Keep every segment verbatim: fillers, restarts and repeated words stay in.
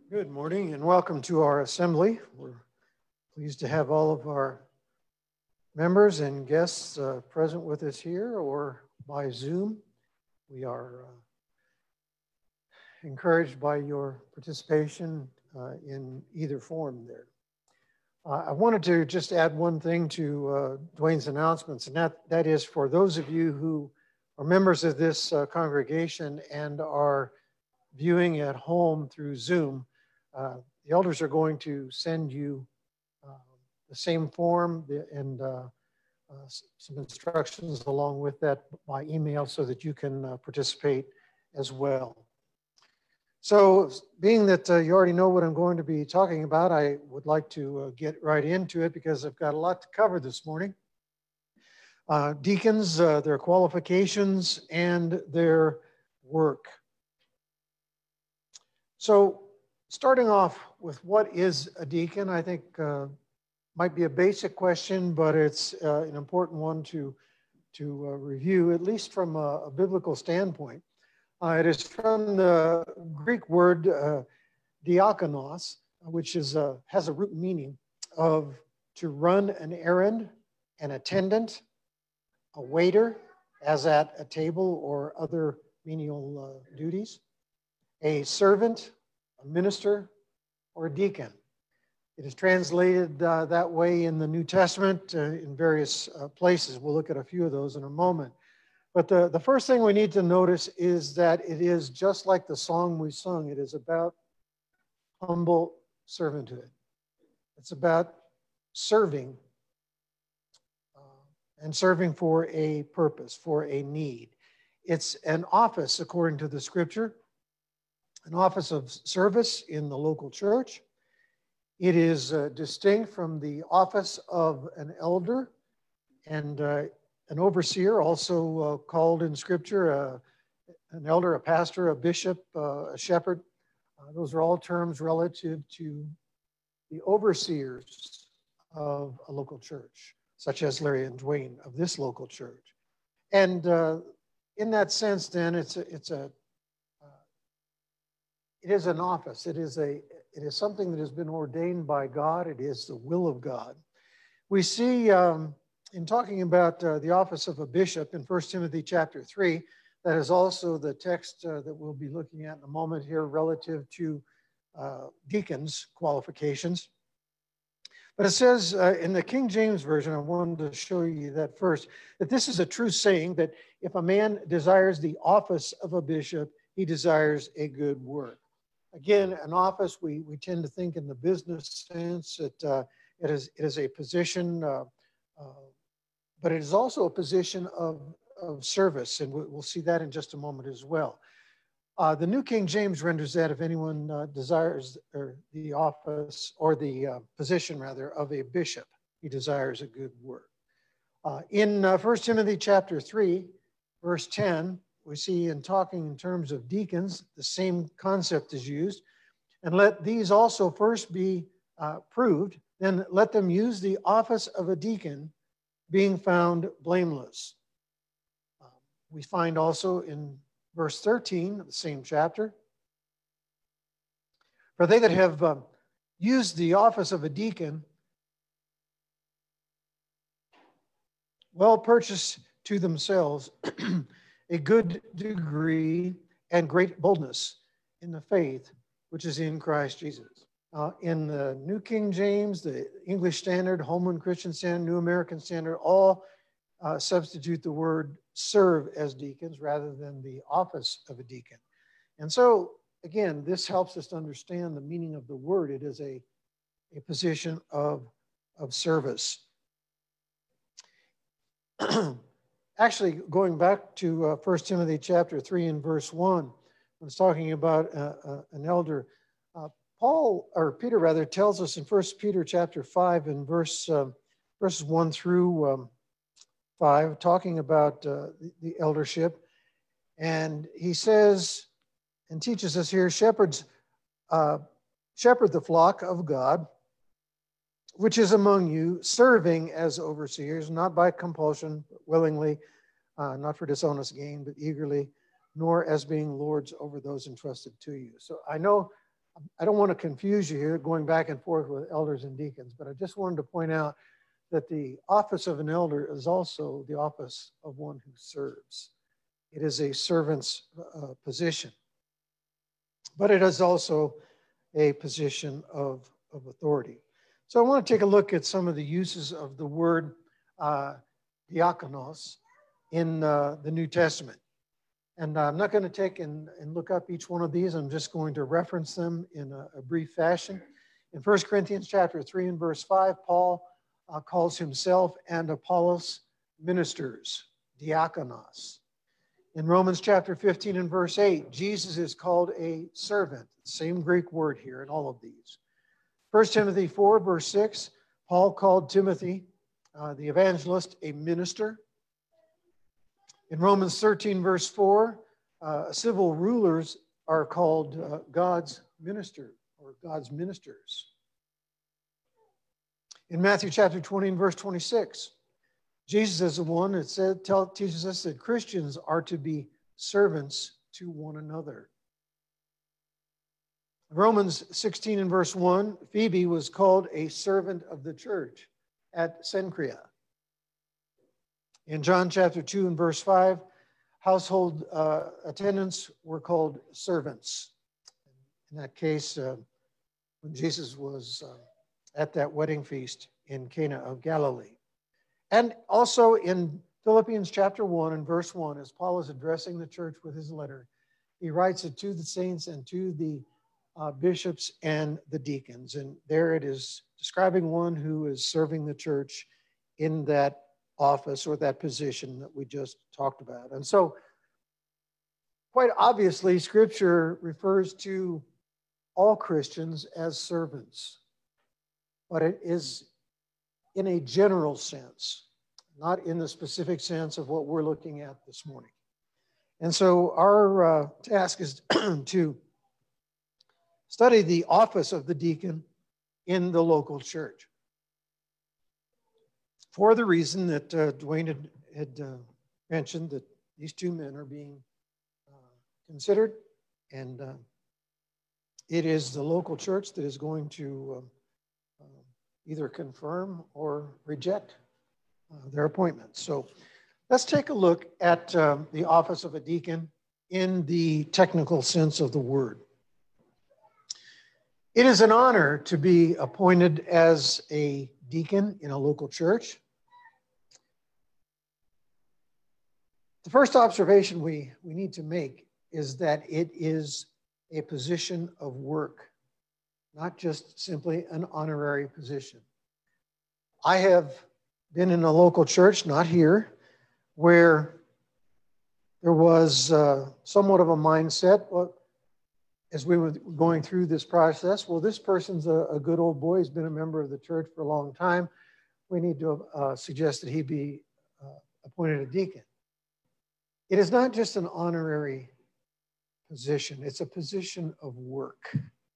Good morning and welcome to our assembly. We're pleased to have all of our members and guests uh, present with us here or by Zoom. We are uh, encouraged by your participation uh, in either form there. Uh, I wanted to just add one thing to uh, Dwayne's announcements, and that, that is for those of you who are members of this uh, congregation and are viewing at home through Zoom. Uh, the elders are going to send you uh, the same form and uh, uh, some instructions along with that by email so that you can uh, participate as well. So being that uh, you already know what I'm going to be talking about, I would like to uh, get right into it because I've got a lot to cover this morning. Uh, deacons, uh, their qualifications, and their work. So starting off with what is a deacon, I think uh, might be a basic question, but it's uh, an important one to, to uh, review, at least from a, a biblical standpoint. Uh, it is from the Greek word uh, diakonos, which is uh, has a root meaning of to run an errand, an attendant, a waiter, as at a table or other menial uh, duties, a servant, a minister, or a deacon. It is translated uh, that way in the New Testament uh, in various uh, places. We'll look at a few of those in a moment. But the, the first thing we need to notice is that it is just like the song we sung. It is about humble servanthood. It's about serving uh, and serving for a purpose, for a need. It's an office, according to the scripture, an office of service in the local church. It is uh, distinct from the office of an elder and uh, an overseer, also uh, called in Scripture uh, an elder, a pastor, a bishop, uh, a shepherd. Uh, those are all terms relative to the overseers of a local church, such as Larry and Dwayne of this local church. And uh, in that sense, then, it's a, it's a It is an office. It is a. It is something that has been ordained by God. It is the will of God. We see um, in talking about uh, the office of a bishop in First Timothy chapter three, that is also the text uh, that we'll be looking at in a moment here relative to uh, deacons' qualifications. But it says uh, in the King James Version, I wanted to show you that first, that this is a true saying that if a man desires the office of a bishop, he desires a good work. Again, an office, we, we tend to think in the business sense that uh, it, is, it is a position, uh, uh, but it is also a position of, of service, and we'll see that in just a moment as well. Uh, the New King James renders that if anyone uh, desires or the office, or the uh, position rather, of a bishop, he desires a good work. Uh, in uh, First Timothy chapter three, verse ten, we see in talking in terms of deacons, the same concept is used. And let these also first be uh, proved, then let them use the office of a deacon, being found blameless. Uh, we find also in verse thirteen of the same chapter, for they that have uh, used the office of a deacon, well purchased to themselves a good degree and great boldness in the faith which is in Christ Jesus. Uh, in the New King James, the English Standard, Holman Christian Standard, New American Standard, all uh, substitute the word serve as deacons rather than the office of a deacon. And so, again, this helps us to understand the meaning of the word. It is a, a position of, of service. Actually, going back to uh, First Timothy chapter three and verse one, when it's talking about uh, uh, an elder, uh, Paul, or Peter rather, tells us in First Peter chapter five and verse uh, verses one through um, five, talking about uh, the, the eldership, and he says and teaches us here, shepherds uh, shepherd the flock of God, which is among you, serving as overseers, not by compulsion, but willingly, uh, not for dishonest gain, but eagerly, nor as being lords over those entrusted to you. So I know I don't want to confuse you here going back and forth with elders and deacons, but I just wanted to point out that the office of an elder is also the office of one who serves. It is a servant's uh, position, but it is also a position of, of authority. So I want to take a look at some of the uses of the word uh, diakonos in uh, the New Testament. And I'm not going to take and, and look up each one of these. I'm just going to reference them in a, a brief fashion. In First Corinthians chapter three and verse five, Paul uh, calls himself and Apollos ministers, diakonos. In Romans chapter fifteen and verse eight, Jesus is called a servant. Same Greek word here in all of these. First Timothy four, verse six, Paul called Timothy, uh, the evangelist, a minister. In Romans thirteen, verse four, uh, civil rulers are called uh, God's minister or God's ministers. In Matthew chapter twenty and verse twenty-six, Jesus is the one that said, tell, teaches us that Christians are to be servants to one another. Romans sixteen and verse one, Phoebe was called a servant of the church at Cenchrea. In John chapter two and verse five, household uh, attendants were called servants. In that case, uh, when Jesus was uh, at that wedding feast in Cana of Galilee. And also in Philippians chapter one and verse one, as Paul is addressing the church with his letter, he writes it to the saints and to the uh, bishops and the deacons. And there it is describing one who is serving the church in that office or that position that we just talked about. And so quite obviously, Scripture refers to all Christians as servants, but it is in a general sense, not in the specific sense of what we're looking at this morning. And so our uh, task is to study the office of the deacon in the local church, for the reason that uh, Dwayne had, had uh, mentioned, that these two men are being uh, considered, and uh, it is the local church that is going to uh, uh, either confirm or reject uh, their appointments. So let's take a look at um, the office of a deacon in the technical sense of the word. It is an honor to be appointed as a deacon in a local church. The first observation we, we need to make is that it is a position of work, not just simply an honorary position. I have been in a local church, not here, where there was uh, somewhat of a mindset, well, as we were going through this process, well, this person's a, a good old boy. He's been a member of the church for a long time. We need to uh, suggest that he be uh, appointed a deacon. It is not just an honorary position. It's a position of work.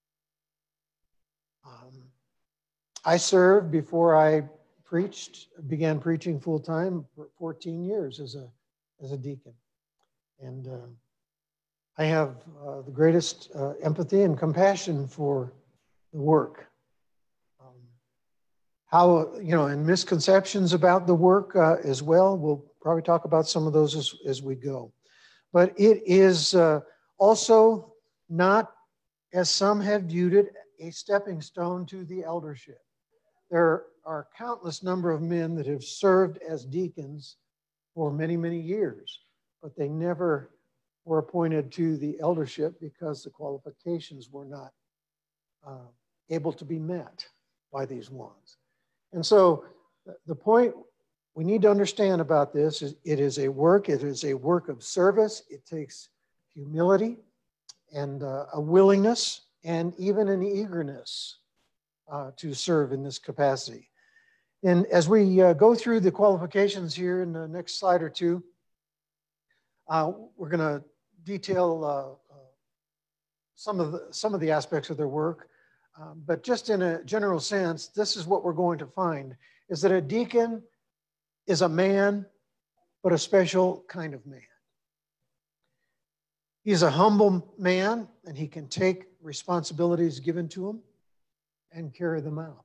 Um, I served before I preached, began preaching full time for fourteen years as a, as a deacon. And uh, I have uh, the greatest uh, empathy and compassion for the work. Um, how, you know, and misconceptions about the work uh, as well. We'll probably talk about some of those as, as we go. But it is uh, also not, as some have viewed it, a stepping stone to the eldership. There are countless number of men that have served as deacons for many, many years, but they never were appointed to the eldership because the qualifications were not uh, able to be met by these ones. And so the point we need to understand about this is it is a work, it is a work of service. It takes humility and uh, a willingness and even an eagerness uh, to serve in this capacity. And as we uh, go through the qualifications here in the next slide or two, uh, we're going to detail uh, uh, some of the, some of the aspects of their work. Um, but just in a general sense, this is what we're going to find, is that a deacon is a man, but a special kind of man. He's a humble man, and he can take responsibilities given to him and carry them out.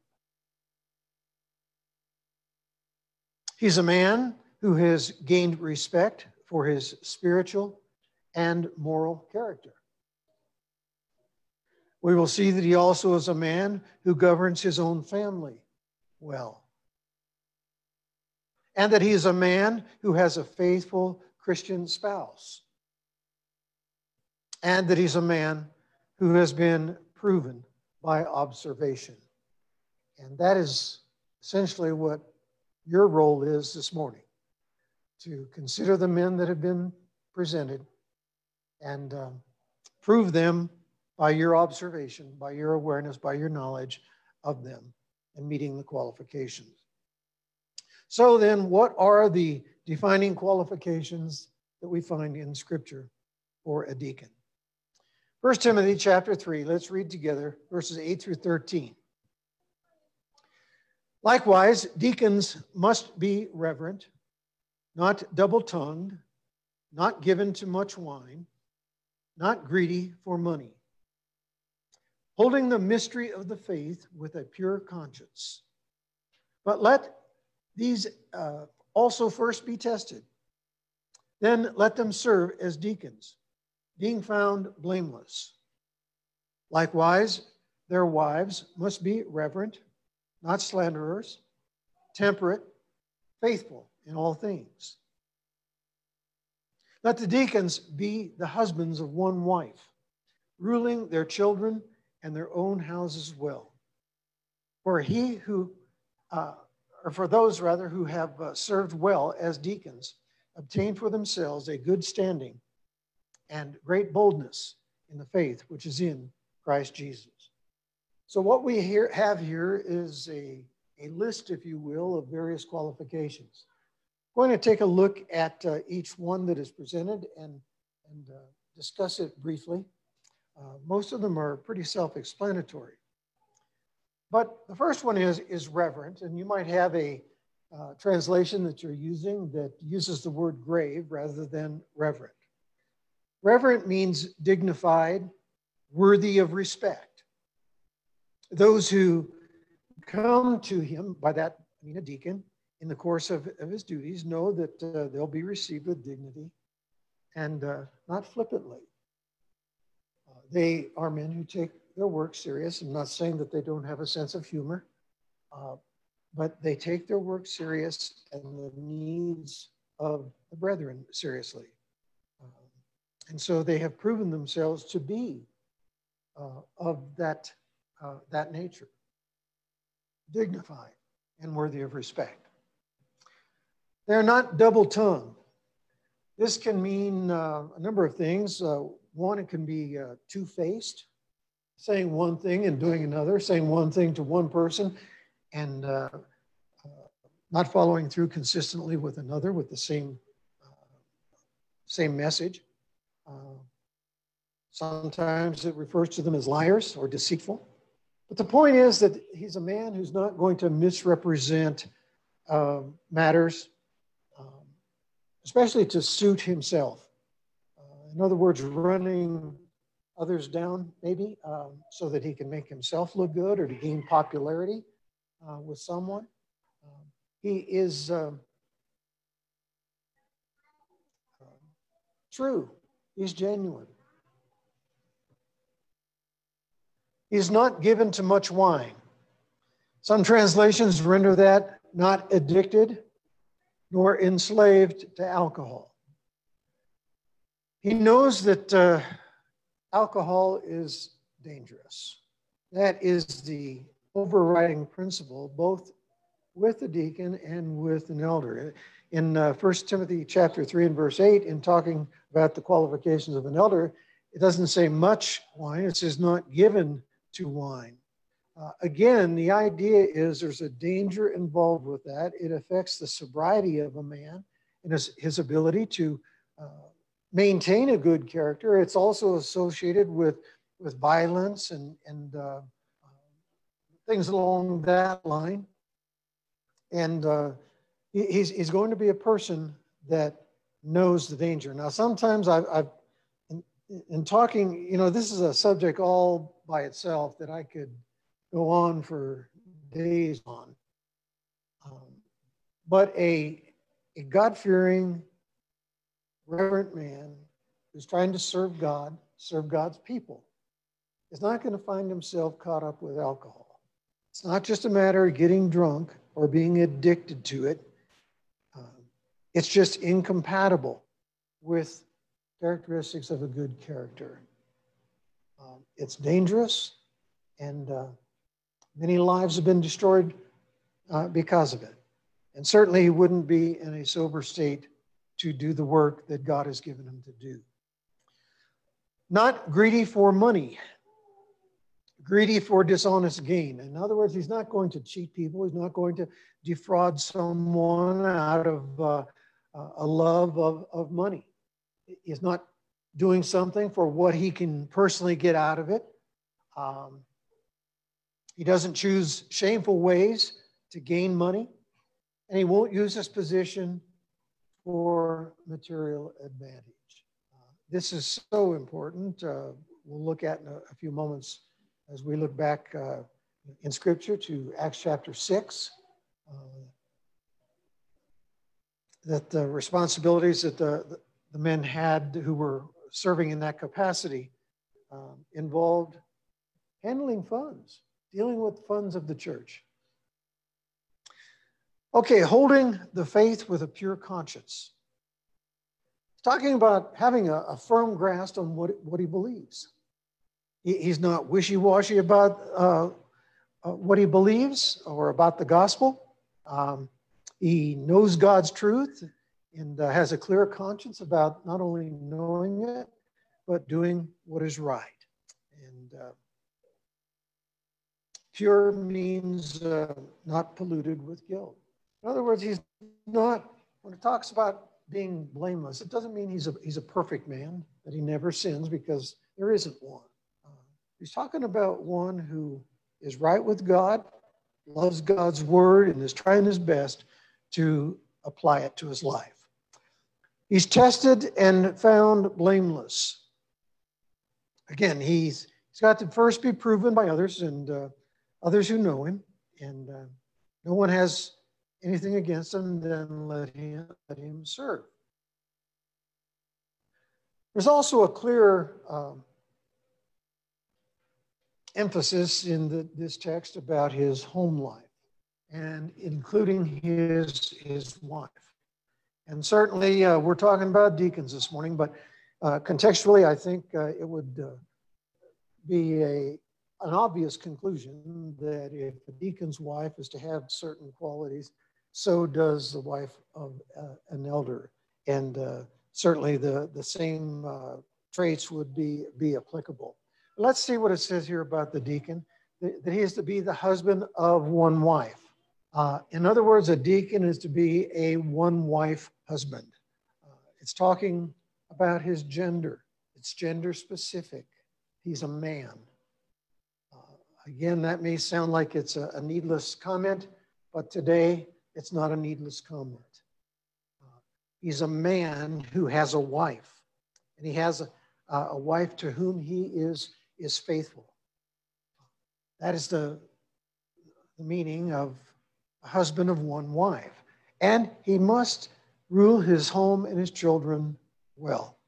He's a man who has gained respect for his spiritual and moral character. We will see that he also is a man who governs his own family well. And that he is a man who has a faithful Christian spouse. And that he's a man who has been proven by observation. And that is essentially what your role is this morning, to consider the men that have been presented and um, prove them by your observation, by your awareness, by your knowledge of them and meeting the qualifications. So then, what are the defining qualifications that we find in Scripture for a deacon? First Timothy chapter three, let's read together verses eight through thirteen. Likewise, deacons must be reverent, not double-tongued, not given to much wine, not greedy for money, holding the mystery of the faith with a pure conscience. But let these uh, also first be tested. Then let them serve as deacons, being found blameless. Likewise, their wives must be reverent, not slanderers, temperate, faithful in all things. Let the deacons be the husbands of one wife, ruling their children and their own houses well. For he who, uh, or for those rather who have uh, served well as deacons, obtain for themselves a good standing and great boldness in the faith which is in Christ Jesus. So what we here have here is a, a list, if you will, of various qualifications. I'm going to take a look at uh, each one that is presented and, and uh, discuss it briefly. Uh, most of them are pretty self-explanatory. But the first one is, is reverent, and you might have a uh, translation that you're using that uses the word grave rather than reverent. Reverent means dignified, worthy of respect. Those who come to him, by that I mean a deacon, in the course of, of his duties, know that uh, they'll be received with dignity and uh, not flippantly. Uh, they are men who take their work serious. I'm not saying that they don't have a sense of humor, uh, but they take their work serious and the needs of the brethren seriously. Um, and so they have proven themselves to be uh, of that, uh, that nature, dignified and worthy of respect. They're not double-tongued. This can mean uh, a number of things. Uh, one, it can be uh, two-faced, saying one thing and doing another, saying one thing to one person and uh, uh, not following through consistently with another with the same, uh, same message. Uh, sometimes it refers to them as liars or deceitful. But the point is that he's a man who's not going to misrepresent uh, matters, um, especially to suit himself. Uh, in other words, running others down, maybe, um, so that he can make himself look good or to gain popularity uh, with someone. Um, he is um, uh, true. He's genuine. He's not given to much wine. Some translations render that not addicted nor enslaved to alcohol. He knows that uh, alcohol is dangerous. That is the overriding principle, both with the deacon and with an elder. In uh, First Timothy chapter three and verse eight, in talking about the qualifications of an elder, it doesn't say much wine, it says not given to wine. Uh, again, the idea is there's a danger involved with that. It affects the sobriety of a man and his, his ability to uh, maintain a good character. It's also associated with, with violence and, and uh, things along that line. And uh, he's, he's going to be a person that knows the danger. Now, sometimes I've, I've in talking, you know, this is a subject all by itself that I could go on for days on. Um, but a, a God-fearing, reverent man who's trying to serve God, serve God's people, is not going to find himself caught up with alcohol. It's not just a matter of getting drunk or being addicted to it. Um, it's just incompatible with characteristics of a good character. Um, it's dangerous, and uh, many lives have been destroyed uh, because of it. And certainly he wouldn't be in a sober state to do the work that God has given him to do. Not greedy for money, greedy for dishonest gain. In other words, he's not going to cheat people. He's not going to defraud someone out of uh, a love of, of money. He's not doing something for what he can personally get out of it. Um, he doesn't choose shameful ways to gain money, and he won't use his position for material advantage. Uh, this is so important. Uh, we'll look at in a, a few moments as we look back uh, in Scripture to Acts chapter six, uh, that the responsibilities that the, the, the men had who were serving in that capacity um, involved handling funds, dealing with funds of the church. Okay, holding the faith with a pure conscience. He's talking about having a, a firm grasp on what, what he believes. He, he's not wishy-washy about uh, uh, what he believes or about the gospel. Um, he knows God's truth and uh, has a clear conscience about not only knowing it, but doing what is right. And uh, pure means uh, not polluted with guilt. In other words, he's not, when it talks about being blameless, it doesn't mean he's a, he's a perfect man, that he never sins, because there isn't one. Uh, he's talking about one who is right with God, loves God's word, and is trying his best to apply it to his life. He's tested and found blameless. Again, he's, he's got to first be proven by others and uh, others who know him, and uh, no one has anything against him, then let him, let him serve. There's also a clear um, emphasis in the, this text about his home life, and including his, his wife. And certainly uh, we're talking about deacons this morning, but uh, contextually I think uh, it would uh, be a, an obvious conclusion that if a deacon's wife is to have certain qualities, so does the wife of uh, an elder. And uh, certainly the, the same uh, traits would be, be applicable. Let's see what it says here about the deacon, that, that he is to be the husband of one wife. Uh, in other words, a deacon is to be a one-wife husband. Uh, it's talking about his gender. It's gender specific. He's a man. Uh, again, that may sound like it's a, a needless comment, but today it's not a needless comment. Uh, he's a man who has a wife, and he has a, a wife to whom he is, is faithful. That is the, the meaning of a husband of one wife. And he must rule his home and his children well.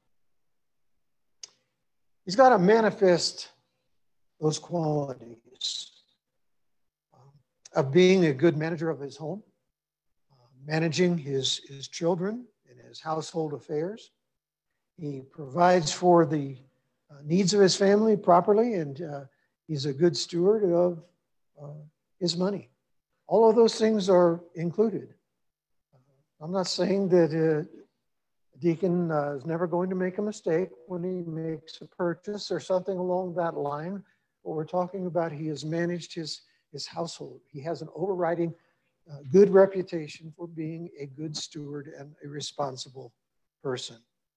He's got to manifest those qualities um, of being a good manager of his home, uh, managing his, his children and his household affairs. He provides for the uh, needs of his family properly, and uh, he's a good steward of uh, his money. All of those things are included. Uh, I'm not saying that uh, a deacon uh, is never going to make a mistake when he makes a purchase or something along that line. What we're talking about, he has managed his, his household. He has an overriding uh, good reputation for being a good steward and a responsible person.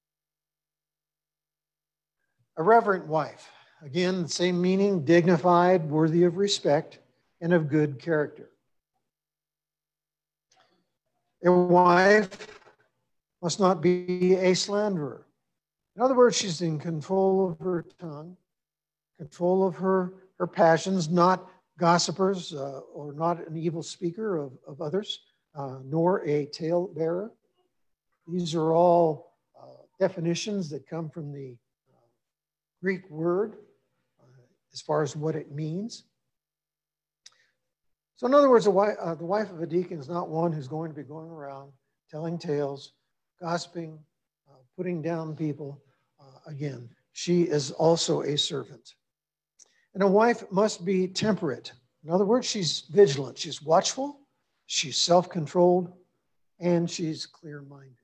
A reverent wife. Again, the same meaning, dignified, worthy of respect, and of good character. A wife must not be a slanderer. In other words, she's in control of her tongue, control of her, her passions, not gossipers uh, or not an evil speaker of, of others, uh, nor a talebearer. These are all uh, definitions that come from the uh, Greek word uh, as far as what it means. So in other words, the wife, uh, the wife of a deacon is not one who's going to be going around telling tales, gossiping, uh, putting down people. Uh, again, she is also a servant. And a wife must be temperate. In other words, she's vigilant, she's watchful, she's self-controlled, and she's clear-minded.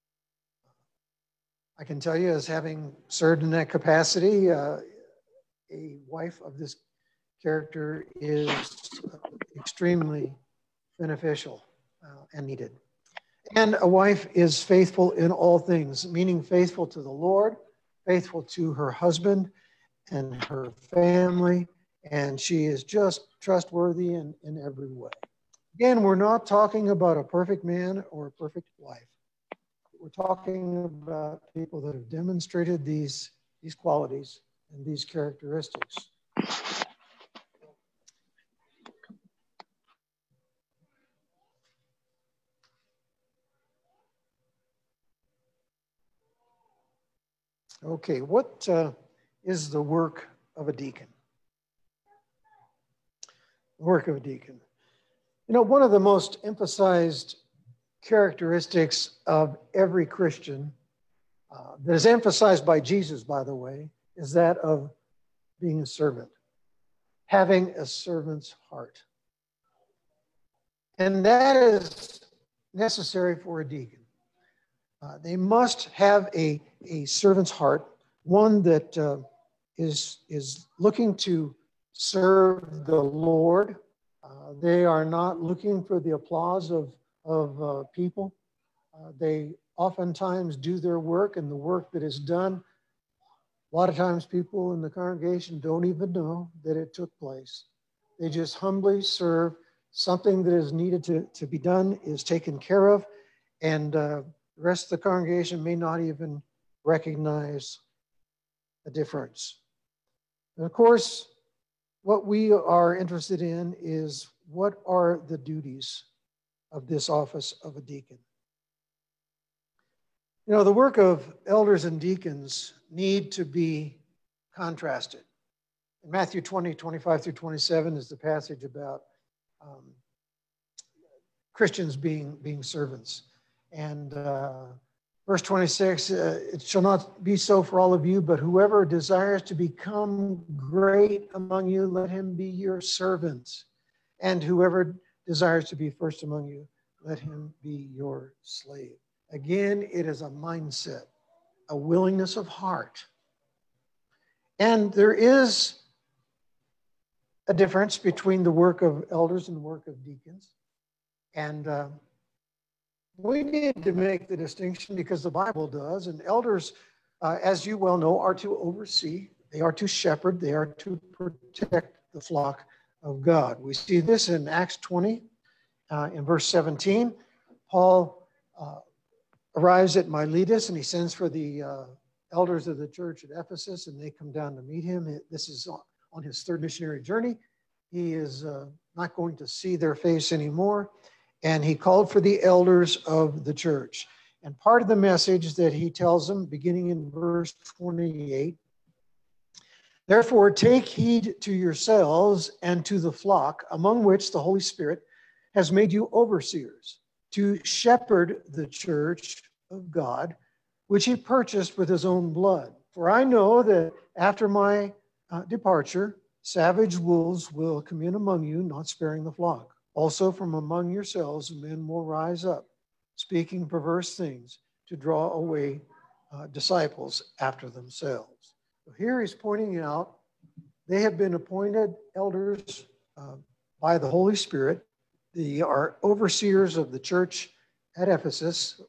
I can tell you, as having served in that capacity, uh, a wife of this character is extremely beneficial uh, and needed. And a wife is faithful in all things, meaning faithful to the Lord, faithful to her husband and her family, and she is just trustworthy in, in every way. Again, we're not talking about a perfect man or a perfect wife. We're talking about people that have demonstrated these, these qualities and these characteristics. Okay, what uh, is the work of a deacon? The work of a deacon. You know, one of the most emphasized characteristics of every Christian, uh, that is emphasized by Jesus, by the way, is that of being a servant, having a servant's heart. And that is necessary for a deacon. Uh, they must have a, a servant's heart, one that uh, is, is looking to serve the Lord. Uh, they are not looking for the applause of, of uh, people. Uh, they oftentimes do their work, and the work that is done, a lot of times people in the congregation don't even know that it took place. They just humbly serve. Something that is needed to, to be done is taken care of, and uh, the rest of the congregation may not even recognize the difference. And of course, what we are interested in is what are the duties of this office of a deacon. You know, the work of elders and deacons need to be contrasted. In Matthew twenty, twenty-five through twenty-seven is the passage about um, Christians being, being servants. And uh, verse twenty-six, uh, it shall not be so for all of you, but whoever desires to become great among you, let him be your servant. And whoever desires to be first among you, let him be your slave. Again, it is a mindset, a willingness of heart. And there is a difference between the work of elders and the work of deacons. And uh, we need to make the distinction because the Bible does. And elders, uh, as you well know, are to oversee, they are to shepherd, they are to protect the flock of God. We see this in Acts twenty, uh, in verse seventeen. Paul uh, arrives at Miletus and he sends for the uh, elders of the church at Ephesus, and they come down to meet him. This is on, on his third missionary journey. He is uh, not going to see their face anymore. And he called for the elders of the church. And part of the message that he tells them, beginning in verse twenty-eight, therefore take heed to yourselves and to the flock, among which the Holy Spirit has made you overseers, to shepherd the church of God, which he purchased with his own blood. For I know that after my uh, departure, savage wolves will come in among you, not sparing the flock. Also from among yourselves, men will rise up, speaking perverse things to draw away uh, disciples after themselves. So here he's pointing out they have been appointed elders uh, by the Holy Spirit. They are overseers of the church at Ephesus.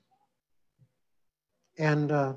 And uh,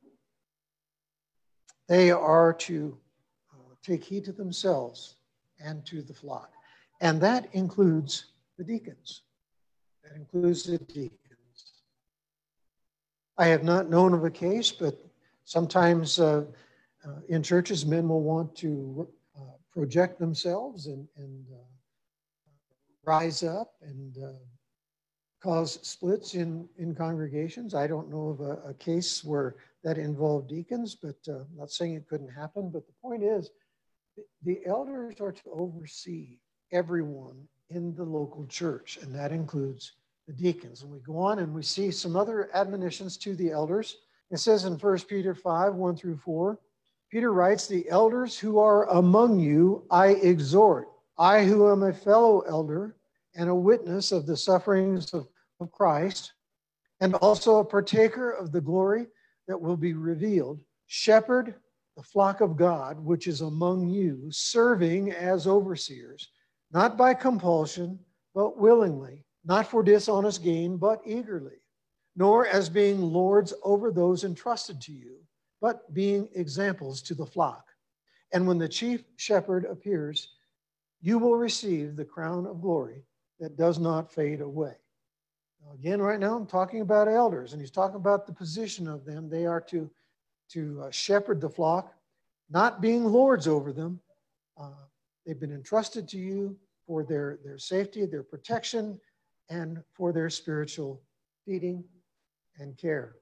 they are to uh, take heed to themselves and to the flock. And that includes the deacons. That includes the deacons. I have not known of a case, but Sometimes uh, uh, in churches, men will want to uh, project themselves and, and uh, rise up and uh, cause splits in, in congregations. I don't know of a, a case where that involved deacons, but uh, I'm not saying it couldn't happen. But the point is, the elders are to oversee everyone in the local church, and that includes the deacons. And we go on and we see some other admonitions to the elders. It says in First Peter five, one through four, Peter writes, the elders who are among you, I exhort. I who am a fellow elder and a witness of the sufferings of, of Christ, and also a partaker of the glory that will be revealed, shepherd the flock of God, which is among you, serving as overseers, not by compulsion, but willingly, not for dishonest gain, but eagerly, nor as being lords over those entrusted to you, but being examples to the flock. And when the chief shepherd appears, you will receive the crown of glory that does not fade away. Now again, right now I'm talking about elders, and he's talking about the position of them. They are to to uh, shepherd the flock, not being lords over them. Uh, they've been entrusted to you for their, their safety, their protection, and for their spiritual feeding and care.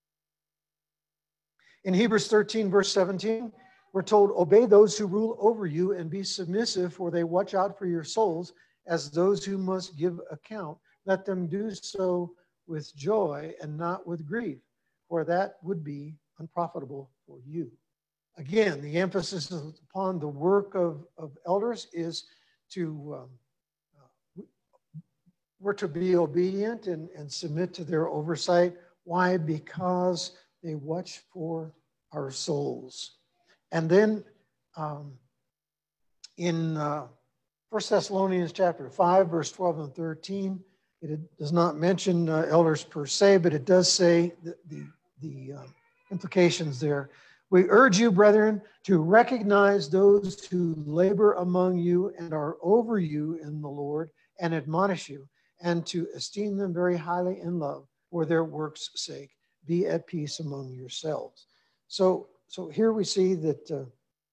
In Hebrews thirteen, verse seventeen, we're told, obey those who rule over you and be submissive, for they watch out for your souls as those who must give account. Let them do so with joy and not with grief, for that would be unprofitable for you. Again, the emphasis upon the work of, of elders is to, um, uh, we're to be obedient and, and submit to their oversight. Why? Because they watch for our souls. And then um, in uh, First Thessalonians chapter five, verse twelve and thirteen, it does not mention uh, elders per se, but it does say the, the, the uh, implications there. We urge you, brethren, to recognize those who labor among you and are over you in the Lord and admonish you, and to esteem them very highly in love for their work's sake. Be at peace among yourselves. So, so here we see that uh,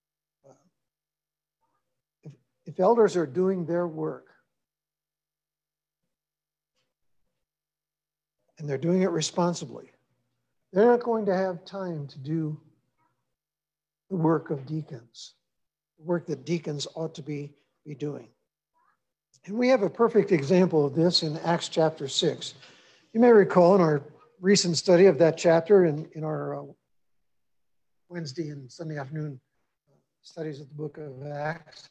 if, if elders are doing their work, and they're doing it responsibly, they're not going to have time to do the work of deacons, the work that deacons ought to be, be doing. And we have a perfect example of this in Acts chapter six. You may recall in our recent study of that chapter in, in our uh, Wednesday and Sunday afternoon studies of the book of Acts.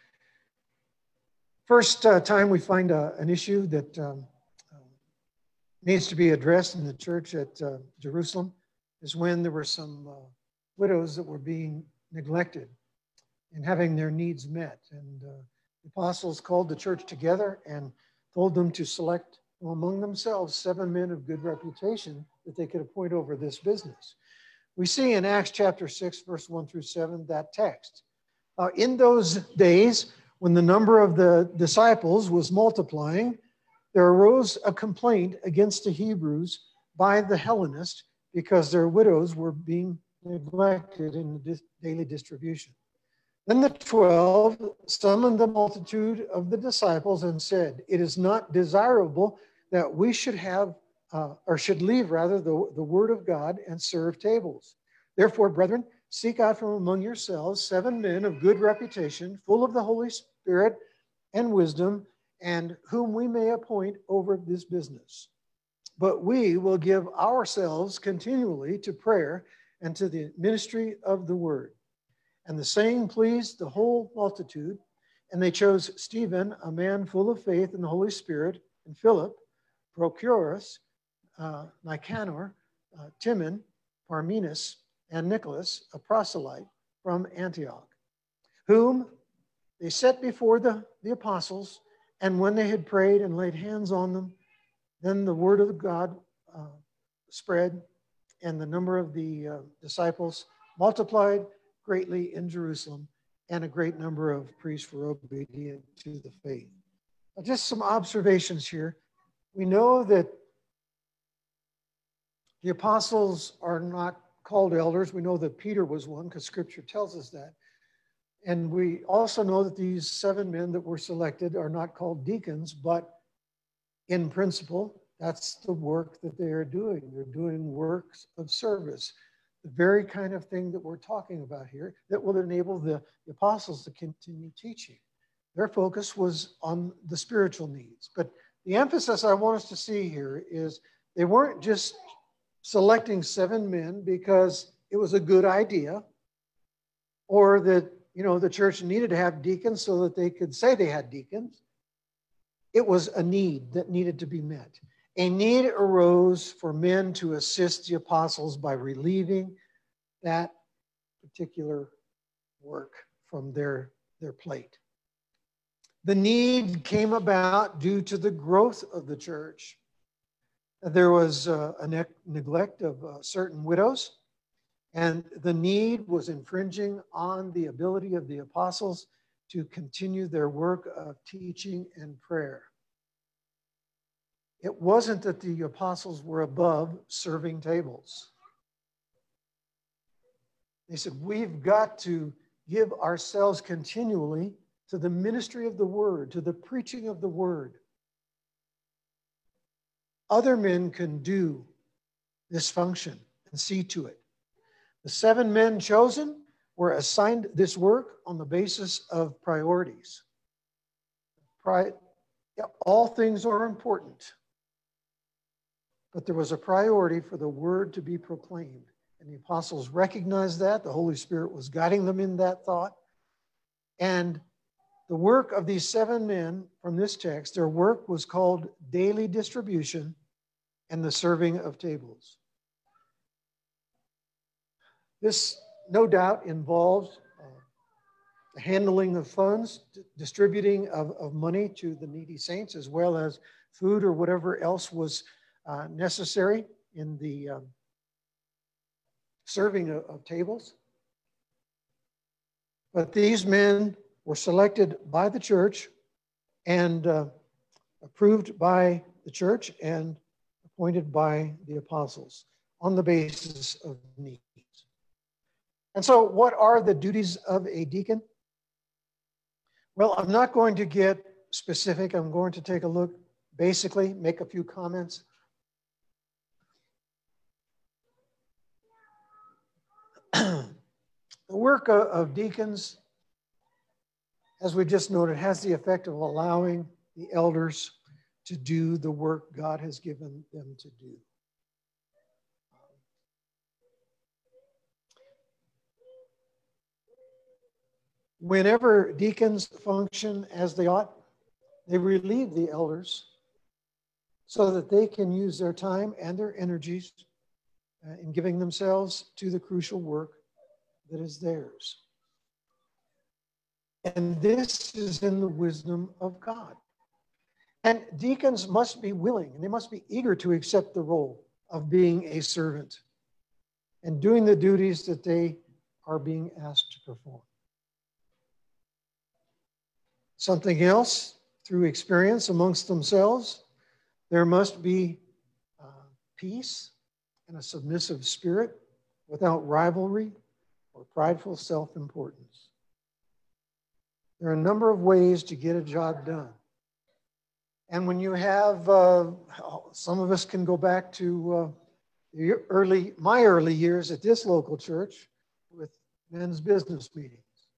First uh, time we find uh, an issue that um, uh, needs to be addressed in the church at uh, Jerusalem is when there were some uh, widows that were being neglected and having their needs met. And uh, the apostles called the church together and told them to select among themselves seven men of good reputation that they could appoint over this business. We see in Acts chapter six, verse one through seven, that text. Uh, in those days, when the number of the disciples was multiplying, there arose a complaint against the Hebrews by the Hellenists because their widows were being neglected in the dis- daily distribution. Then the twelve summoned the multitude of the disciples and said, it is not desirable that we should have, uh, or should leave rather, the, the word of God and serve tables. Therefore, brethren, seek out from among yourselves seven men of good reputation, full of the Holy Spirit and wisdom, and whom we may appoint over this business. But we will give ourselves continually to prayer and to the ministry of the word. And the saying pleased the whole multitude, and they chose Stephen, a man full of faith in the Holy Spirit, and Philip, Prochorus, uh, Nicanor, uh, Timon, Parmenas, and Nicholas, a proselyte from Antioch, whom they set before the, the apostles, and when they had prayed and laid hands on them, then the word of God uh, spread, and the number of the uh, disciples multiplied greatly in Jerusalem, and a great number of priests were obedient to the faith. Now, just some observations here. We know that the apostles are not called elders. We know that Peter was one because Scripture tells us that. And we also know that these seven men that were selected are not called deacons, but in principle, that's the work that they are doing. They're doing works of service, the very kind of thing that we're talking about here that will enable the apostles to continue teaching. Their focus was on the spiritual needs. But the emphasis I want us to see here is they weren't just selecting seven men because it was a good idea, or that, you know, the church needed to have deacons so that they could say they had deacons. It was a need that needed to be met. A need arose for men to assist the apostles by relieving that particular work from their, their plate. The need came about due to the growth of the church. There was uh, a ne- neglect of uh, certain widows, and the need was infringing on the ability of the apostles to continue their work of teaching and prayer. It wasn't that the apostles were above serving tables. They said, we've got to give ourselves continually to the ministry of the word, to the preaching of the word. Other men can do this function and see to it. The seven men chosen were assigned this work on the basis of priorities. Pri- yeah, all things are important, but there was a priority for the word to be proclaimed. And the apostles recognized that. The Holy Spirit was guiding them in that thought. And the work of these seven men from this text, their work was called daily distribution and the serving of tables. This, no doubt, involved uh, the handling of funds, d- distributing of, of money to the needy saints, as well as food or whatever else was uh, necessary in the um, serving of, of tables. But these men were selected by the church and uh, approved by the church and appointed by the apostles on the basis of needs. And so what are the duties of a deacon? Well, I'm not going to get specific. I'm going to take a look, basically, make a few comments. The work of, of deacons, as we just noted, has the effect of allowing the elders to do the work God has given them to do. Whenever deacons function as they ought, they relieve the elders so that they can use their time and their energies uh, in giving themselves to the crucial work that is theirs. And this is in the wisdom of God. And deacons must be willing, and they must be eager to accept the role of being a servant and doing the duties that they are being asked to perform. Something else, through experience amongst themselves, there must be uh, peace and a submissive spirit without rivalry or prideful self-importance. There are a number of ways to get a job done. And when you have, uh, some of us can go back to uh, the early, my early years at this local church with men's business meetings.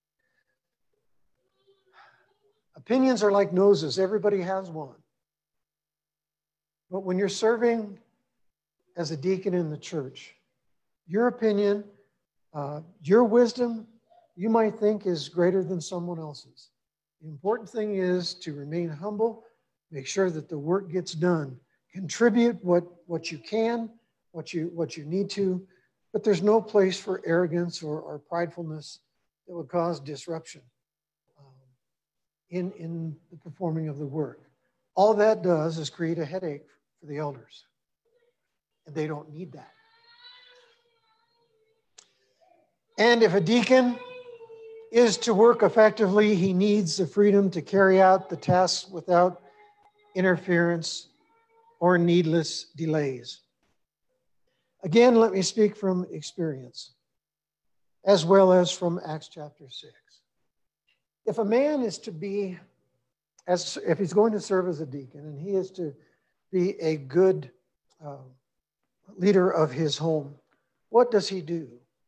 Opinions are like noses. Everybody has one. But when you're serving as a deacon in the church, your opinion, uh, your wisdom, you might think is greater than someone else's. The important thing is to remain humble, make sure that the work gets done, contribute what, what you can, what you, what you need to, but there's no place for arrogance or, or pridefulness that would cause disruption um, in, in the performing of the work. All that does is create a headache for the elders, and they don't need that. And if a deacon is to work effectively, he needs the freedom to carry out the tasks without interference or needless delays. Again, let me speak from experience, as well as from Acts chapter six. If a man is to be, as if he's going to serve as a deacon, and he is to be a good uh, leader of his home, what does he do?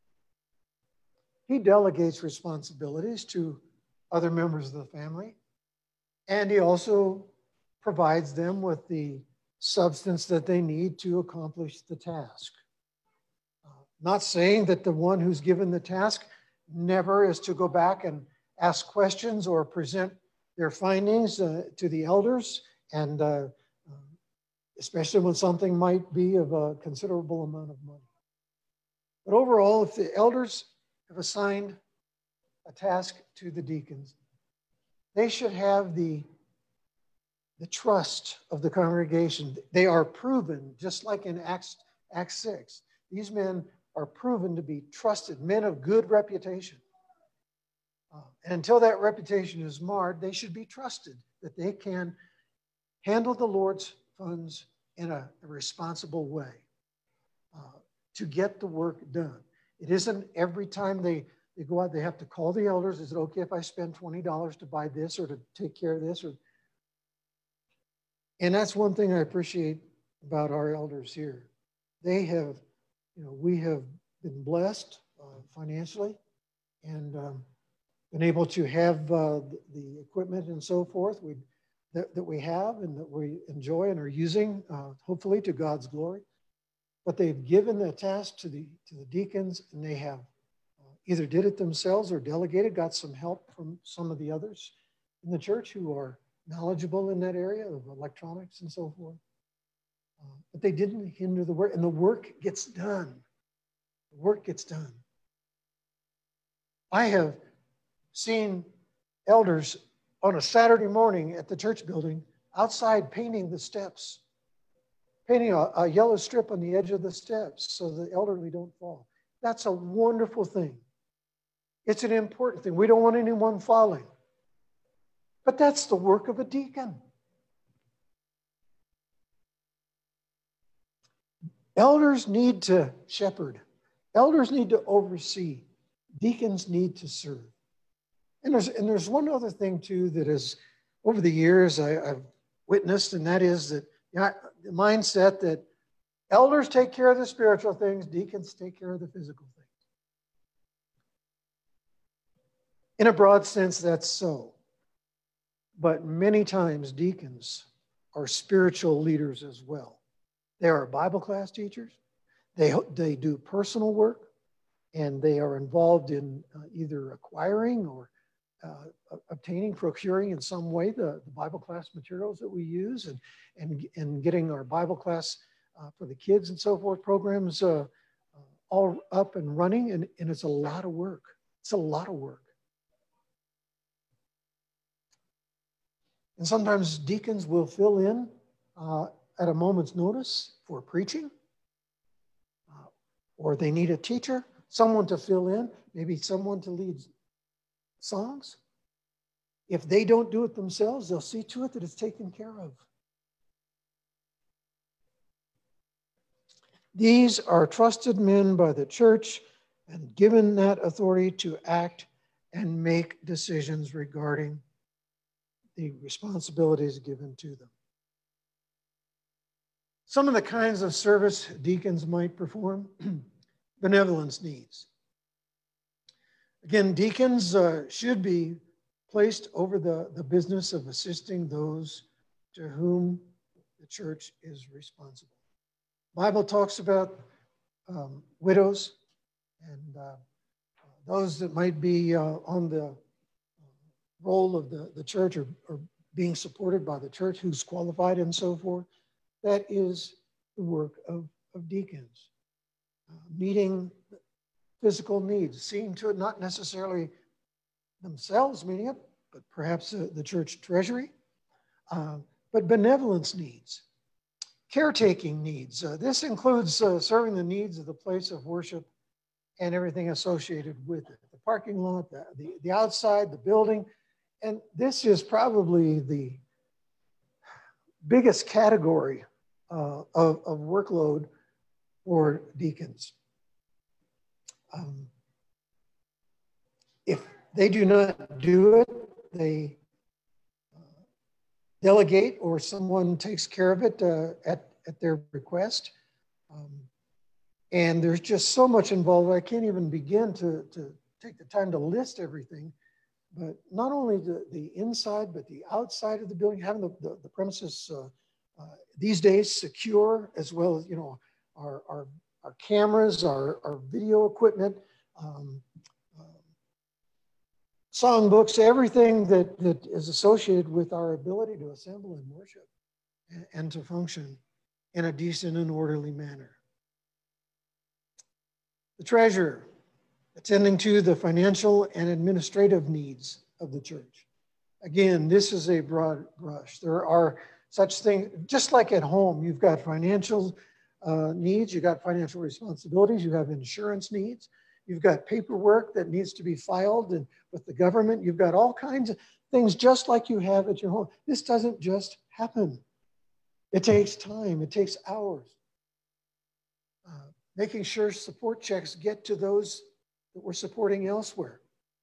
He delegates responsibilities to other members of the family, and he also provides them with the substance that they need to accomplish the task. Uh, not saying that the one who's given the task never is to go back and ask questions or present their findings uh, to the elders, and uh, especially when something might be of a considerable amount of money. But overall, if the elders have assigned a task to the deacons, they should have the, the trust of the congregation. They are proven, just like in Acts, Acts six. These men are proven to be trusted, men of good reputation. Uh, and until that reputation is marred, they should be trusted that they can handle the Lord's funds in a, a responsible way uh, to get the work done. It isn't every time they, they go out, they have to call the elders. Is it okay if I spend twenty dollars to buy this or to take care of this? Or... And that's one thing I appreciate about our elders here. They have, you know, we have been blessed uh, financially and um, been able to have uh, the, the equipment and so forth we, that, that we have and that we enjoy and are using, uh, hopefully to God's glory. But they've given the task to the, to the deacons, and they have uh, either did it themselves or delegated, got some help from some of the others in the church who are knowledgeable in that area of electronics and so forth. Uh, but they didn't hinder the work, and the work gets done. The work gets done. I have seen elders on a Saturday morning at the church building outside painting the steps, painting a, a yellow strip on the edge of the steps so the elderly don't fall. That's a wonderful thing. It's an important thing. We don't want anyone falling. But that's the work of a deacon. Elders need to shepherd. Elders need to oversee. Deacons need to serve. And there's, and there's one other thing, too, that is, over the years, I, I've witnessed, and that is that you know, the mindset that elders take care of the spiritual things, deacons take care of the physical things. In a broad sense, that's so. But many times, deacons are spiritual leaders as well. They are Bible class teachers. They, they do personal work, and they are involved in uh, either acquiring or uh, obtaining, procuring in some way the, the Bible class materials that we use, and, and, and getting our Bible class uh, for the kids and so forth programs uh, uh, all up and running. And, and it's a lot of work. It's a lot of work. And sometimes deacons will fill in uh, at a moment's notice for preaching, uh, or they need a teacher, someone to fill in, maybe someone to lead songs. If they don't do it themselves, they'll see to it that it's taken care of. These are trusted men by the church and given that authority to act and make decisions regarding the responsibilities given to them. Some of the kinds of service deacons might perform: benevolence needs. Again, deacons uh, should be placed over the, the business of assisting those to whom the church is responsible. The Bible talks about um, widows and uh, those that might be uh, on the role of the, the church or, or being supported by the church, who's qualified and so forth. That is the work of, of deacons. Uh, meeting physical needs, seeing to it not necessarily themselves meeting it, but perhaps uh, the church treasury, uh, but benevolence needs, caretaking needs. Uh, this includes uh, serving the needs of the place of worship and everything associated with it. The parking lot, the, the, the outside, the building. And this is probably the biggest category uh, of, of workload for deacons. Um, if they do not do it, they uh, delegate or someone takes care of it uh, at, at their request. Um, and there's just so much involved. I can't even begin to, to take the time to list everything. But not only the, the inside, but the outside of the building, having the, the, the premises uh, uh, these days secure, as well as, you know, our, our, our cameras, our, our video equipment, um, uh, songbooks, everything that, that is associated with our ability to assemble and worship and, and to function in a decent and orderly manner. The treasurer, attending to the financial and administrative needs of the church. Again, this is a broad brush. There are such things, just like at home, you've got financial uh, needs, you've got financial responsibilities, you have insurance needs, you've got paperwork that needs to be filed and with the government, you've got all kinds of things just like you have at your home. This doesn't just happen. It takes time, it takes hours. Uh, making sure support checks get to those that we're supporting elsewhere.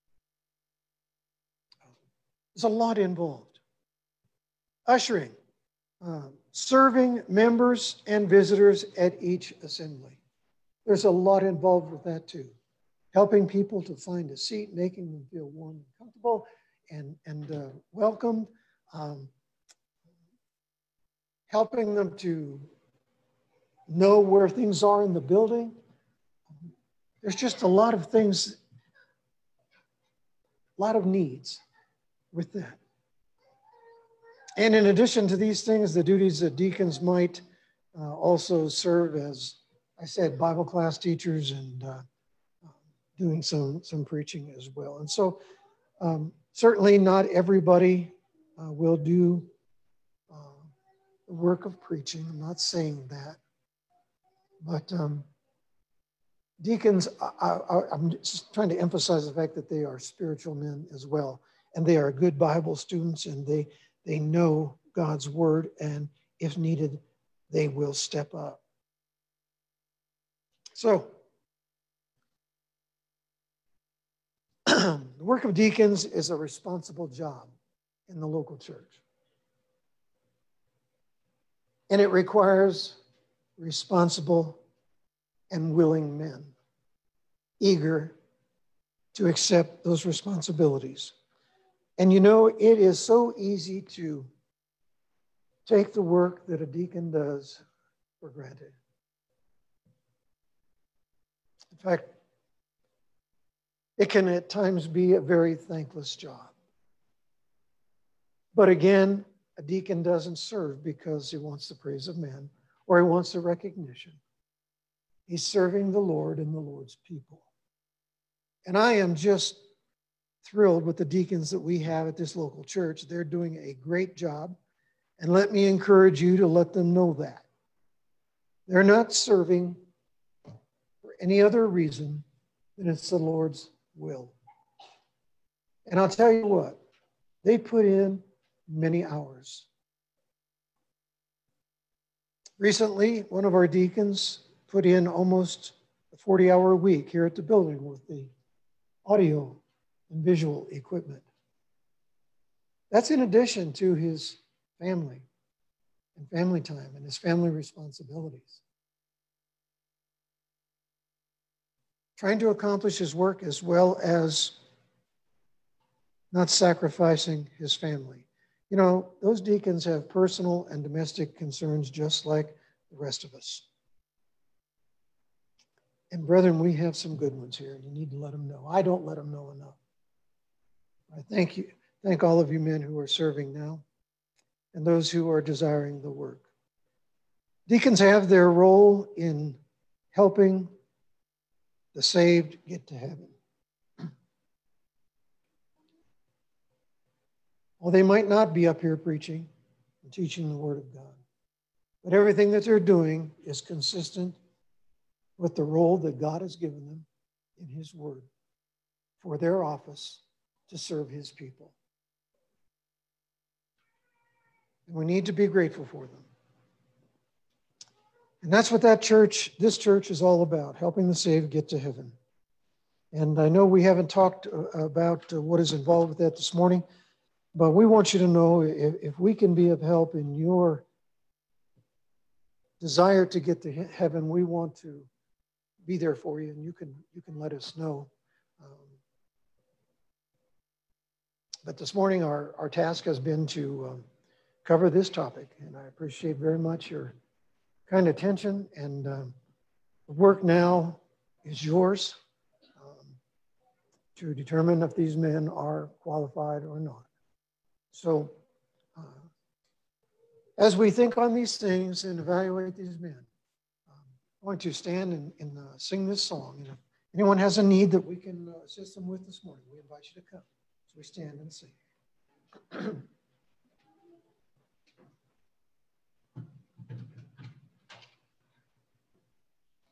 There's a lot involved. Ushering, uh, serving members and visitors at each assembly. There's a lot involved with that too. Helping people to find a seat, making them feel warm and comfortable and, and uh, welcomed. Um, helping them to know where things are in the building. There's just a lot of things, a lot of needs with that. And in addition to these things, the duties that deacons might uh, also serve as, I said, Bible class teachers and uh, doing some, some preaching as well. And so um, certainly not everybody uh, will do uh, the work of preaching. I'm not saying that. But um, deacons, I, I, I'm just trying to emphasize the fact that they are spiritual men as well. And they are good Bible students, and they, they know God's word, and if needed, they will step up. So, the work of deacons is a responsible job in the local church. And it requires responsible and willing men, eager to accept those responsibilities. And you know, it is so easy to take the work that a deacon does for granted. In fact, it can at times be a very thankless job. But again, a deacon doesn't serve because he wants the praise of men or he wants the recognition. He's serving the Lord and the Lord's people. And I am just thrilled with the deacons that we have at this local church. They're doing a great job. And let me encourage you to let them know that. They're not serving for any other reason than it's the Lord's will. And I'll tell you what, they put in many hours. Recently, one of our deacons put in almost a forty-hour week here at the building with the audio and visual equipment. That's in addition to his family and family time and his family responsibilities. Trying to accomplish his work as well as not sacrificing his family. You know, those deacons have personal and domestic concerns just like the rest of us. And brethren, we have some good ones here. You need to let them know. I don't let them know enough. I thank you, thank all of you men who are serving now and those who are desiring the work. Deacons have their role in helping the saved get to heaven. Well, they might not be up here preaching and teaching the Word of God, but everything that they're doing is consistent with the role that God has given them in His Word for their office to serve His people. And we need to be grateful for them. And that's what that church, this church is all about, helping the saved get to heaven. And I know we haven't talked about what is involved with that this morning, but we want you to know if, if we can be of help in your desire to get to heaven, we want to be there for you, and you can, you can let us know. Um, but this morning, our, our task has been to um, cover this topic, and I appreciate very much your kind attention, and um, the work now is yours um, to determine if these men are qualified or not. So uh, as we think on these things and evaluate these men, um, I'm going to stand and, and uh, sing this song. And if anyone has a need that we can uh, assist them with this morning, we invite you to come. So we stand and sing.